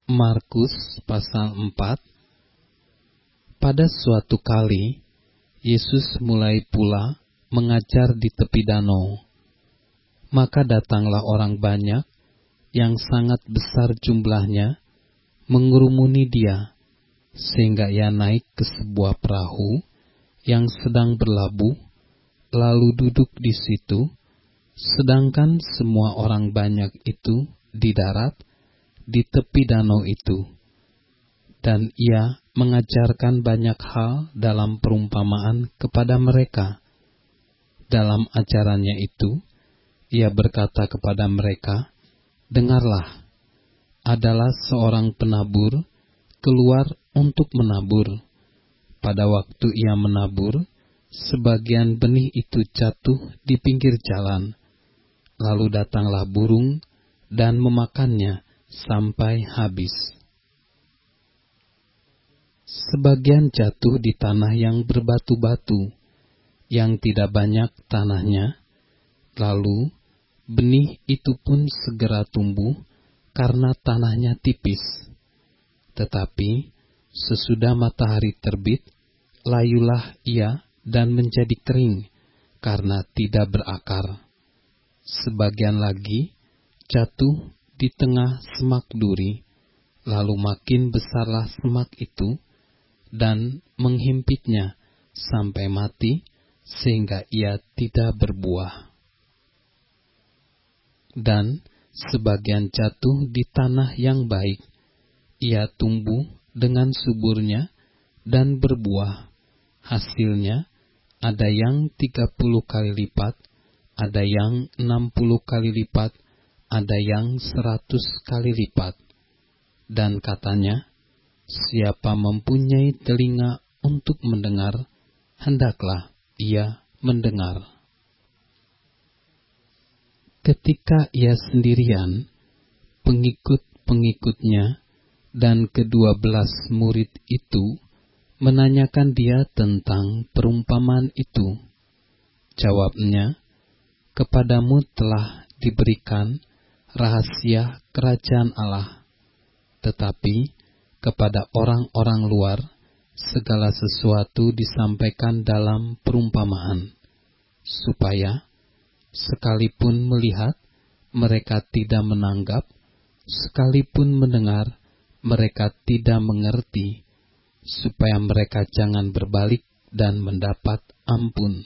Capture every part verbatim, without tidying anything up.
Markus pasal empat. Pada suatu kali, Yesus mulai pula mengajar di tepi danau. Maka datanglah orang banyak yang sangat besar jumlahnya mengurumuni dia, sehingga ia naik ke sebuah perahu yang sedang berlabuh, lalu duduk di situ, sedangkan semua orang banyak itu di darat, di tepi danau itu. Dan ia mengajarkan banyak hal dalam perumpamaan kepada mereka. Dalam ajarannya itu, ia berkata kepada mereka, "Dengarlah, adalah seorang penabur keluar untuk menabur. Pada waktu ia menabur, sebagian benih itu jatuh di pinggir jalan. Lalu datanglah burung dan memakannya sampai habis. Sebagian jatuh di tanah yang berbatu-batu, yang tidak banyak tanahnya. Lalu benih itu pun segera tumbuh karena tanahnya tipis. Tetapi sesudah matahari terbit, layulah ia dan menjadi kering karena tidak berakar. Sebagian lagi jatuh di tengah semak duri, lalu makin besarlah semak itu dan menghimpitnya sampai mati, sehingga ia tidak berbuah. Dan sebagian jatuh di tanah yang baik, ia tumbuh dengan suburnya dan berbuah. Hasilnya ada yang tiga puluh kali lipat, ada yang enam puluh kali lipat, ada yang seratus kali lipat." Dan katanya, "Siapa mempunyai telinga untuk mendengar, hendaklah ia mendengar." Ketika ia sendirian, pengikut-pengikutnya dan kedua belas murid itu menanyakan dia tentang perumpamaan itu. Jawabnya, "Kepadamu telah diberikan rahasia kerajaan Allah, tetapi kepada orang-orang luar segala sesuatu disampaikan dalam perumpamaan, supaya sekalipun melihat mereka tidak menanggap, sekalipun mendengar mereka tidak mengerti, supaya mereka jangan berbalik dan mendapat ampun."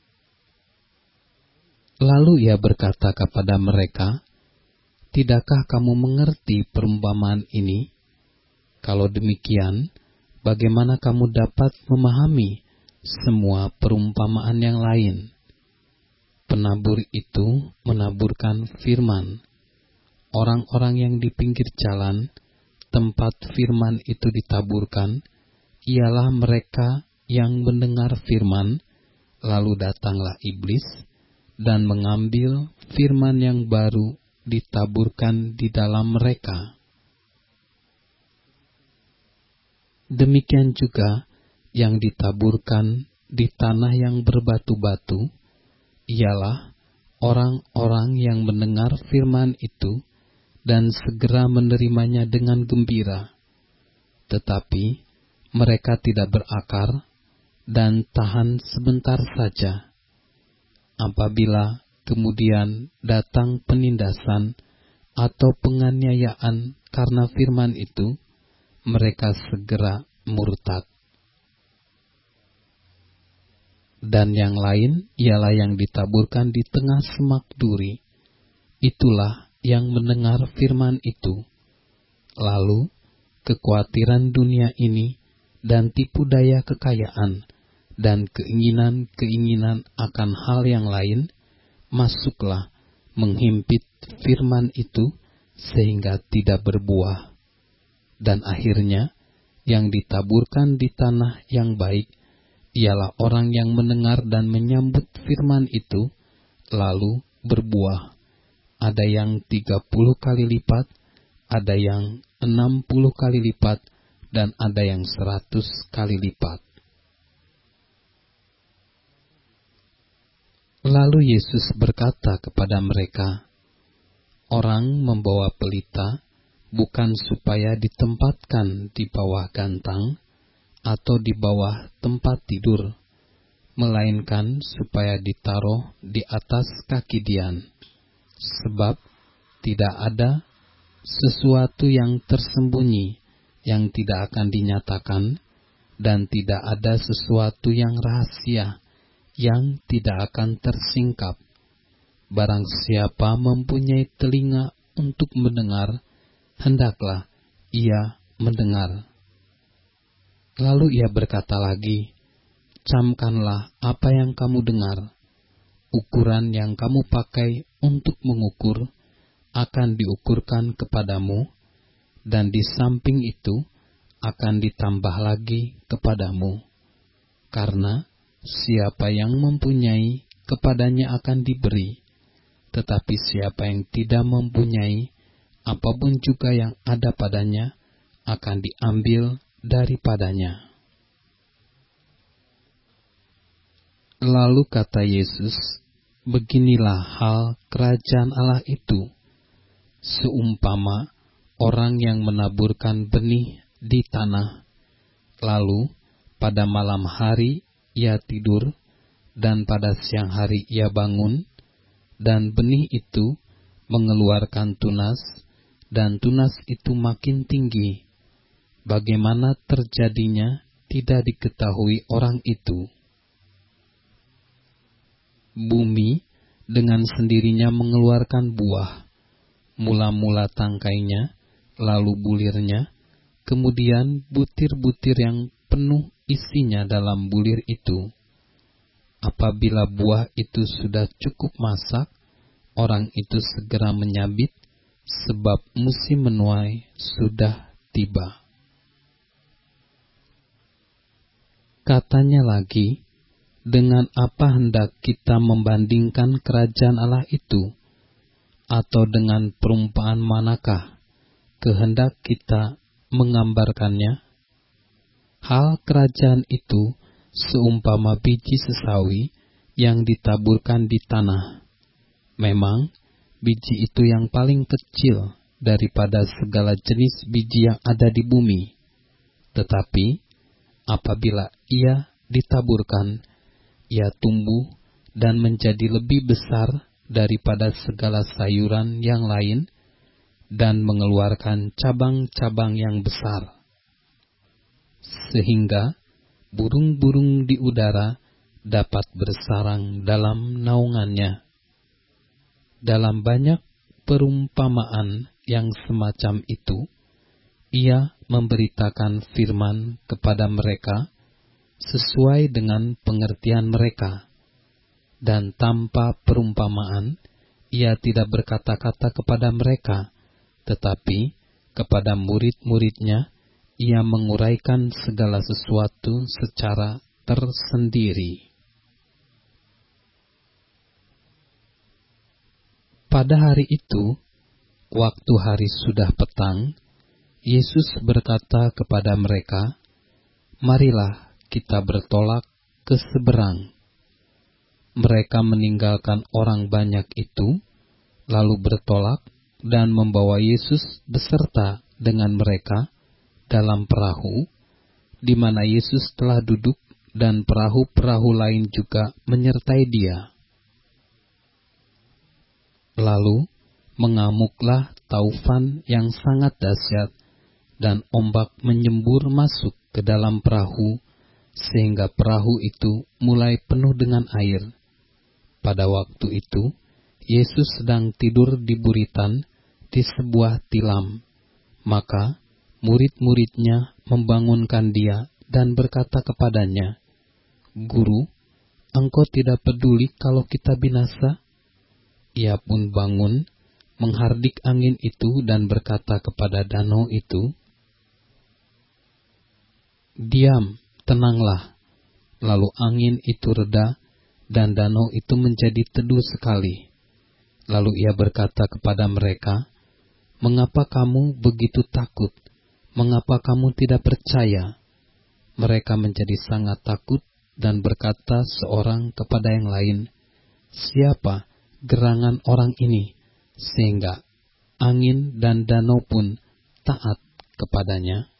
Lalu ia berkata kepada mereka, "Tidakkah kamu mengerti perumpamaan ini? Kalau demikian, bagaimana kamu dapat memahami semua perumpamaan yang lain?" Penabur itu menaburkan firman. Orang-orang yang di pinggir jalan, tempat firman itu ditaburkan, ialah mereka yang mendengar firman, lalu datanglah iblis dan mengambil firman yang baru ditaburkan di dalam mereka. Demikian juga yang ditaburkan di tanah yang berbatu-batu, ialah orang-orang yang mendengar firman itu dan segera menerimanya dengan gembira. Tetapi mereka tidak berakar dan tahan sebentar saja. Apabila kemudian datang penindasan atau penganiayaan karena firman itu, mereka segera murtad. Dan yang lain ialah yang ditaburkan di tengah semak duri. Itulah yang mendengar firman itu. Lalu kekhawatiran dunia ini dan tipu daya kekayaan dan keinginan-keinginan akan hal yang lain masuklah menghimpit firman itu sehingga tidak berbuah. Dan akhirnya yang ditaburkan di tanah yang baik ialah orang yang mendengar dan menyambut firman itu, lalu berbuah. Ada yang tiga puluh kali lipat, ada yang enam puluh kali lipat, dan ada yang seratus kali lipat. Lalu Yesus berkata kepada mereka, "Orang membawa pelita bukan supaya ditempatkan di bawah gantang atau di bawah tempat tidur, melainkan supaya ditaruh di atas kaki Dian. Sebab tidak ada sesuatu yang tersembunyi yang tidak akan dinyatakan, dan tidak ada sesuatu yang rahasia yang tidak akan tersingkap. Barang siapa mempunyai telinga untuk mendengar, hendaklah ia mendengar. Lalu ia berkata lagi, camkanlah apa yang kamu dengar. Ukuran yang kamu pakai untuk mengukur akan diukurkan kepadamu, dan di samping itu akan ditambah lagi kepadamu. Karena siapa yang mempunyai, kepadanya akan diberi, tetapi siapa yang tidak mempunyai, apapun juga yang ada padanya akan diambil daripadanya. Lalu kata Yesus, beginilah hal kerajaan Allah itu, seumpama orang yang menaburkan benih di tanah, lalu pada malam hari ia tidur, dan pada siang hari ia bangun, dan benih itu mengeluarkan tunas, dan tunas itu makin tinggi. Bagaimana terjadinya tidak diketahui orang itu. Bumi dengan sendirinya mengeluarkan buah, mula-mula tangkainya, lalu bulirnya, kemudian butir-butir yang penuh isinya dalam bulir itu. Apabila buah itu sudah cukup masak, orang itu segera menyabit, sebab musim menuai sudah tiba. Katanya lagi, dengan apa hendak kita membandingkan kerajaan Allah itu? Atau dengan perumpamaan manakah kehendak kita menggambarkannya? Hal kerajaan itu seumpama biji sesawi yang ditaburkan di tanah. Memang biji itu yang paling kecil daripada segala jenis biji yang ada di bumi. Tetapi apabila ia ditaburkan, ia tumbuh dan menjadi lebih besar daripada segala sayuran yang lain, dan mengeluarkan cabang-cabang yang besar, sehingga burung-burung di udara dapat bersarang dalam naungannya. Dalam banyak perumpamaan yang semacam itu, ia memberitakan firman kepada mereka sesuai dengan pengertian mereka, dan tanpa perumpamaan ia tidak berkata-kata kepada mereka, tetapi kepada murid-muridnya ia menguraikan segala sesuatu secara tersendiri. Pada hari itu, waktu hari sudah petang, Yesus berkata kepada mereka, marilah kita bertolak ke seberang. Mereka meninggalkan orang banyak itu, lalu bertolak dan membawa Yesus beserta dengan mereka dalam perahu, di mana Yesus telah duduk, dan perahu-perahu lain juga menyertai dia. Lalu mengamuklah taufan yang sangat dahsyat, dan ombak menyembur masuk ke dalam perahu, sehingga perahu itu mulai penuh dengan air. Pada waktu itu, Yesus sedang tidur di buritan di sebuah tilam. Maka murid-muridnya membangunkan dia dan berkata kepadanya, Guru, engkau tidak peduli kalau kita binasa? Ia pun bangun, menghardik angin itu dan berkata kepada danau itu, diam, tenanglah. Lalu angin itu reda, dan danau itu menjadi teduh sekali. Lalu ia berkata kepada mereka, mengapa kamu begitu takut? Mengapa kamu tidak percaya? Mereka menjadi sangat takut dan berkata seorang kepada yang lain, siapa gerangan orang ini, sehingga angin dan danau pun taat kepadanya,